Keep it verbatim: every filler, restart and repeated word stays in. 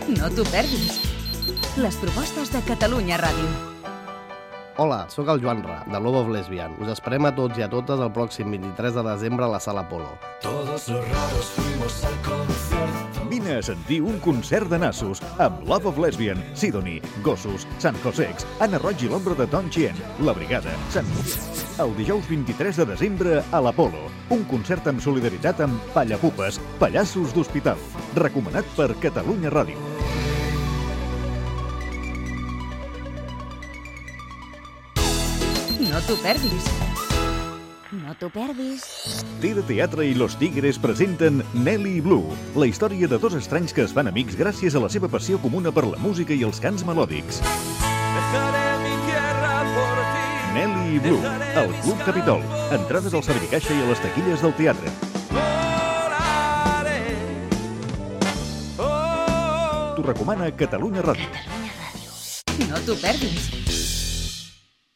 No t'ho perdis. Les propostes de Catalunya Ràdio. Hola, sóc el Joan Ra, de Love of Lesbian. Us esperem a tots i a totes el pròxim vint-i-tres de desembre a la Sala Apolo. Todos los raros fuimos al concierto. Vine a sentir un concert de nassos amb Love of Lesbian, Sidonie, Gossos, San Josex, Anna Roig i l'ombra de Ton Chien, La Brigada, Sant el dijous vint-i-tres de desembre a l'Apolo. Un concert amb solidaritat amb Pallapupes, pallassos d'hospital. Recomanat per Catalunya Ràdio. No t'ho perdis. No t'ho perdis. T de Teatre i Los Tigres presenten Nelly Blue, la història de dos estranys que es fan amics gràcies a la seva passió comuna per la música i els cants melòdics. Nelly Blue, al Club Capitol. Entrades al Servicaixa i a les taquilles del teatre. T'ho recomana Catalunya Ràdio. No t'ho perdis.